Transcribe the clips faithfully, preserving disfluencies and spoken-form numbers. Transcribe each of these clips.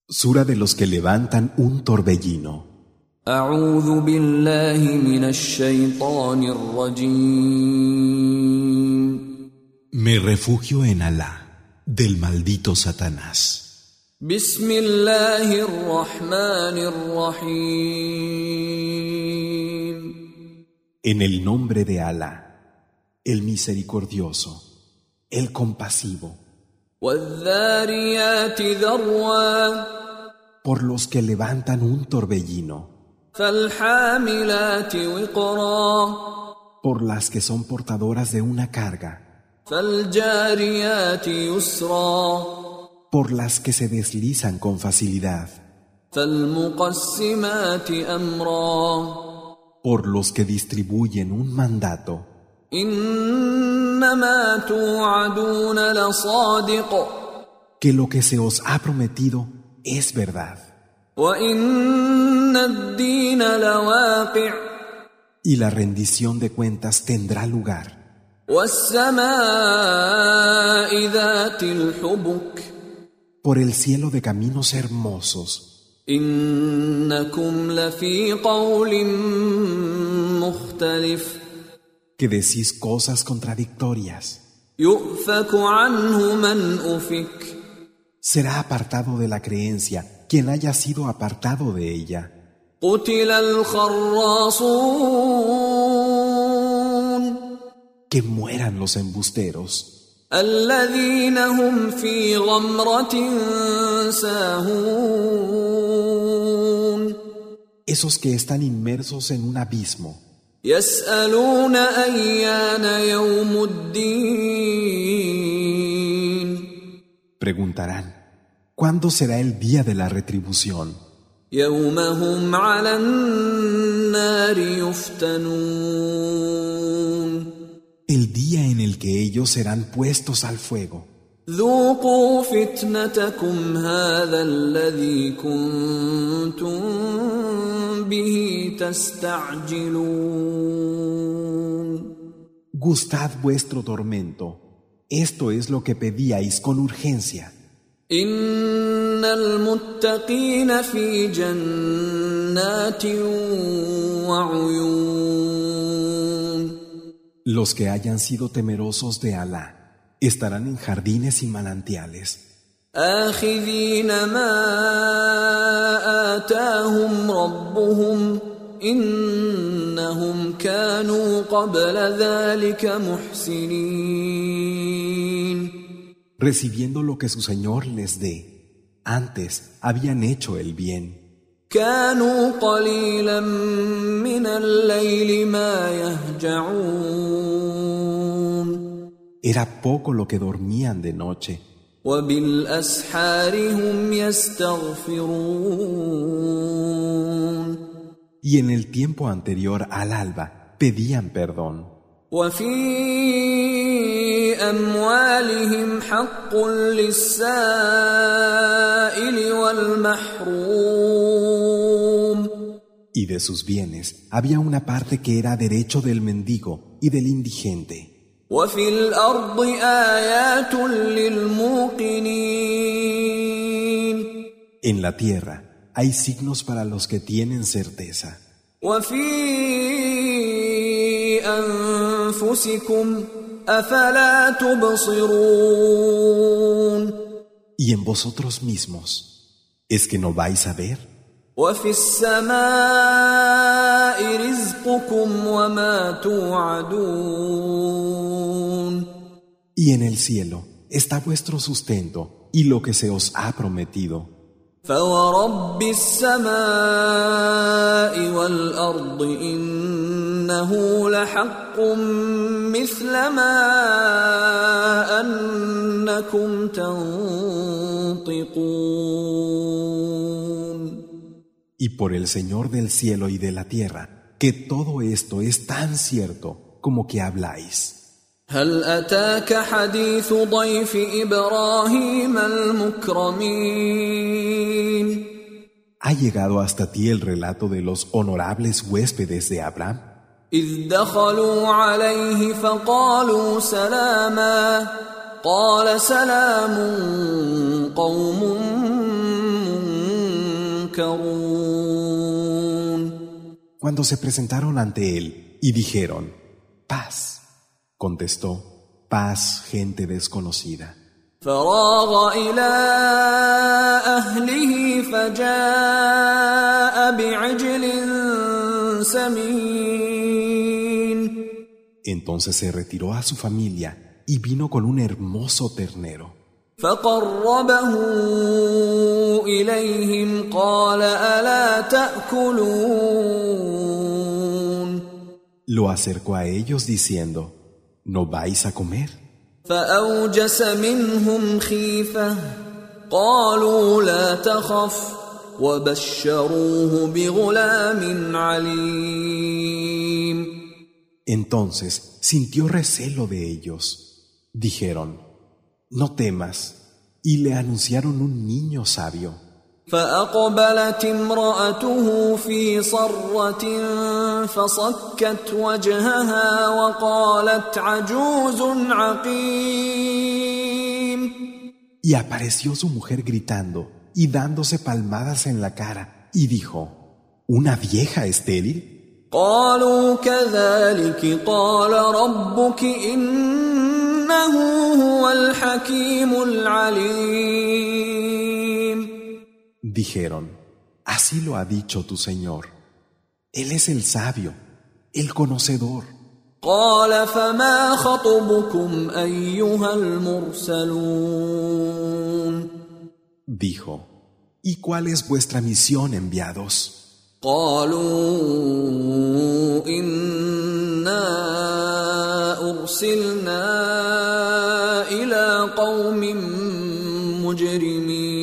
Sura de los que levantan un torbellino. أعوذ بالله من الشيطان الرجيم. Me refugio en Alá, del maldito Satanás. بسم الله الرحمن الرحيم. En el nombre de Alá, el misericordioso, el compasivo. والذاريات ذروا. Por los que levantan un torbellino. فالحاملات وقرا. Por las que son portadoras de una carga. فالجاريات يسرا. Por las que se deslizan con facilidad. فالمقسمات أمرا. Por los que distribuyen un mandato. إنما توعدون لصادق. Que lo que se os ha prometido es verdad. وإن الدين لواقع. Y la rendición de cuentas tendrá lugar. والسماء ذات الحبك. Por el cielo de caminos hermosos. إنكم لفي قول مختلف. Que decís cosas contradictorias. يؤفك عنه من أفك. Será apartado de la creencia quien haya sido apartado de ella. قتل الخراصون. Que mueran los embusteros. الذين هم في غمرة ساهون. Esos que están inmersos en un abismo. يسألون أيان يوم الدين. Preguntarán, ¿cuándo será el día de la retribución? يوم هم على النار يفتنون. El día en el que ellos serán puestos al fuego. ذوقوا فتنتكم هذا الذي كنتم به تستعجلون. Gustad vuestro tormento. Esto es lo que pedíais con urgencia. إن المتقين في جنات وعيون. Los que hayan sido temerosos de Alá estarán en jardines y manantiales. آخذين ما آتاهم ربهم إنهم كانوا قبل ذلك محسنين. Recibiendo lo que su Señor les dé. Antes habían hecho el bien. كانوا قليلا من الليل ما يهجعون. Era poco lo que dormían de noche. وبالأسحار هم يستغفرون. Y en el tiempo anterior al alba pedían perdón. وفي أموالهم حق للسائل والمحروم. Y de sus bienes había una parte que era derecho del mendigo y del indigente. وفي الأرض آيات للموقنين. En la tierra hay signos para los que tienen certeza. وفي أنفسكم أفلا تبصرون. Y en vosotros mismos, ¿es que no vais a ver? وفي السماء رزقكم وما توعدون. Y en el cielo está vuestro sustento y lo que se os ha prometido. فورب السماء والأرض إنه لحق مثل ما أنكم تنطقون. Y por el Señor del cielo y de la tierra, que todo esto es tan cierto como que habláis. هل أتاك حديث ضيف إبراهيم المكرمين. ¿Ha llegado hasta ti el relato de los honorables huéspedes de Abraham? إذ دخلوا عليه فقالوا سلاما قال سلام قوم ينكرون Cuando se presentaron ante él y dijeron, paz, contestó, paz, gente desconocida. فراغ إلى أهله فجاء بعجل سمين. Entonces se retiró a su familia y vino con un hermoso ternero. فقربه إليهم قال ألا تأكلون. Lo acercó a ellos diciendo, ¿no vais a comer? فأوجس منهم خيفة قالوا لا تخف وبشروه بغلام عليم. Entonces sintió recelo de ellos. Dijeron, no temas, y le anunciaron un niño sabio. فأقبلت امرأته في صرة فصكت وجهها وقالت عجوز عقيم. Y apareció su mujer gritando y dándose palmadas en la cara, y dijo, ¿una vieja estéril? قالوا كذلك قال ربك إنه هو الحكيم العليم. Dijeron, así lo ha dicho tu Señor. Él es el sabio, el conocedor. قال فما خطبكم أيها المرسلون. Dijo, ¿y cuál es vuestra misión, enviados? قالوا إنا أرسلنا إلى قوم مجرمين.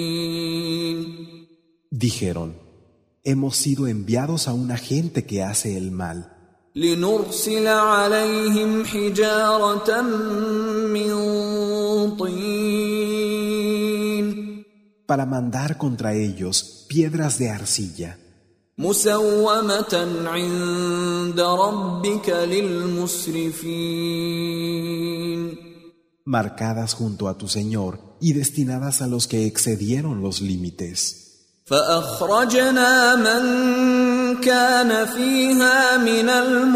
Dijeron, hemos sido enviados a una gente que hace el mal. لنرسل عليهم حجارة من طين. Para mandar contra ellos piedras de arcilla. مسومة عند ربك للمسرفين. Marcadas junto a tu Señor y destinadas a los que excedieron los límites. فأخرجنا من كان فيها من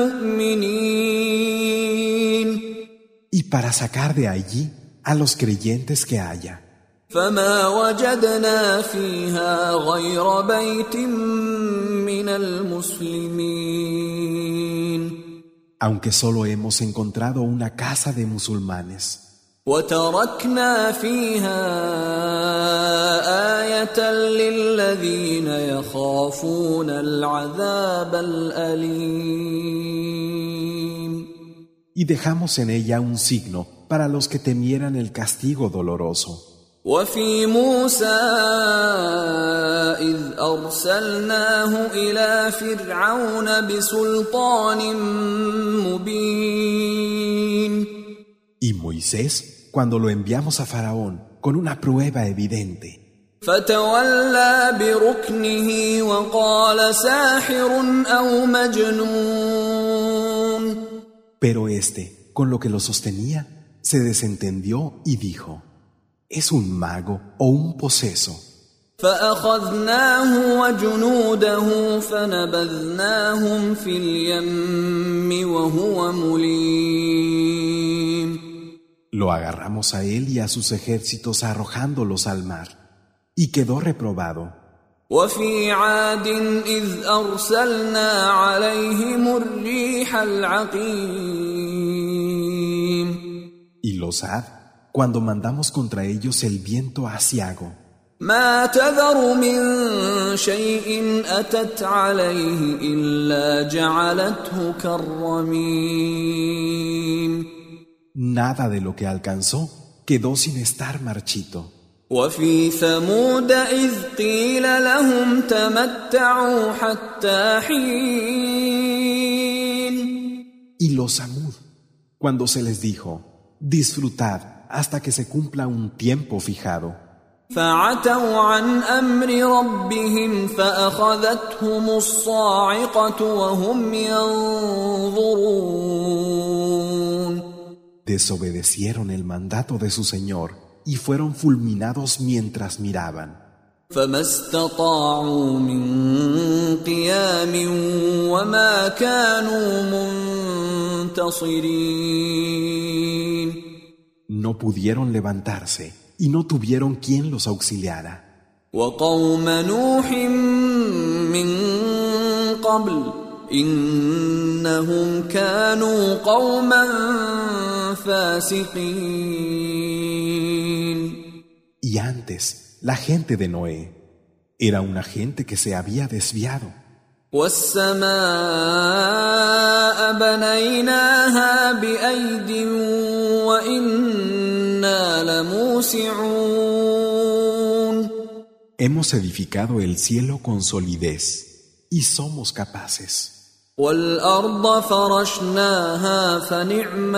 المؤمنين. Y para sacar de allí a los creyentes que haya. فما وجدنا فيها غير بيت من المسلمين. Aunque solo hemos encontrado una casa de musulmanes. وتركنا فيها آية للذين يخافون العذاب الأليم. Y dejamos en ella un signo para los que temieran el castigo doloroso. وفي موسى إذ أرسلناه إلى فرعون بسلطان مبين. Y Moisés, cuando lo enviamos a Faraón con una prueba evidente. فتولى بركنه وقال ساحر أو مجنون. Pero éste, con lo que lo sostenía, se desentendió y dijo, ¿es un mago o un poseso? فأخذناه وجنوده فنبذناهم في اليم وهو مليم. Lo agarramos a él y a sus ejércitos arrojándolos al mar, y quedó reprobado. وفي عاد إذ أرسلنا عليهم الريح العقيم. Y los Ad, cuando mandamos contra ellos el viento aciago. ما تذر من شيء أتت عليه إلا جعلته كالرميم. Nada de lo que alcanzó quedó sin estar marchito. وفي ثمود إذ قيل لهم تمتعوا حتى حين. Y los Samud, cuando se les dijo, disfrutad hasta que se cumpla un tiempo fijado. فعتوا عن أمر ربهم فأخذتهم الصاعقة وهم ينظرون. Desobedecieron el mandato de su Señor y fueron fulminados mientras miraban. فما استطاعوا من قيام وما كانوا منتصرين. No pudieron levantarse y no tuvieron quien los auxiliara. وقوم نوح من قبل إنهم كانوا قوما فاسقين. Y antes, la gente de Noé era una gente que se había desviado. والسماء بنيناها بأيد وإنا لموسعون. Hemos edificado el cielo con solidez y somos capaces. والأرض فرشناها فنعم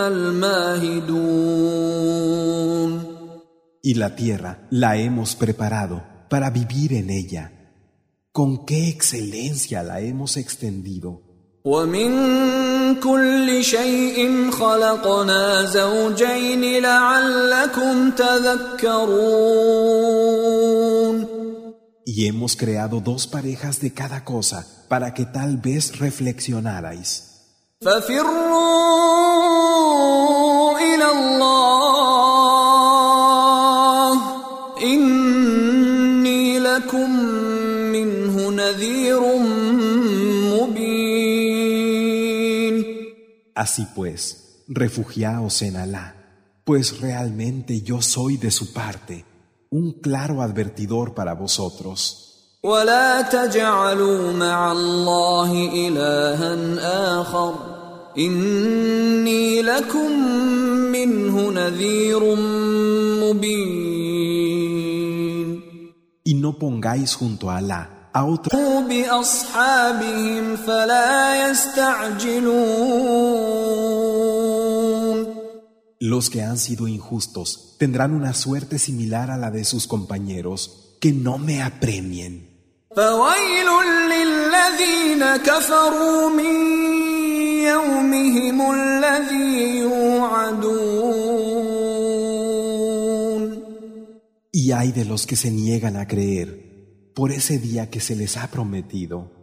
الماهدون. Y la tierra la hemos preparado para vivir en ella. Con qué excelencia la hemos extendido. ومن كل شيء خلقنا زوجين لعلكم تذكرون. Y hemos creado dos parejas de cada cosa para que tal vez reflexionarais. ففروا إلى الله إني لكم منه نذير مبين. Así pues, refugiaos en Alá, pues realmente yo soy de su parte un claro advertidor para vosotros. ولا تجعلوا مع الله إلها آخر إني لكم منه نذير مبين. Y no pongáis junto a Alá a otra. بأصحابهم فلا يستعجلون. Los que han sido injustos tendrán una suerte similar a la de sus compañeros, que no me apremien. فويل للذين كفروا من يومهم الذي يوعدون. Y hay de los que se niegan a creer por ese día que se les ha prometido.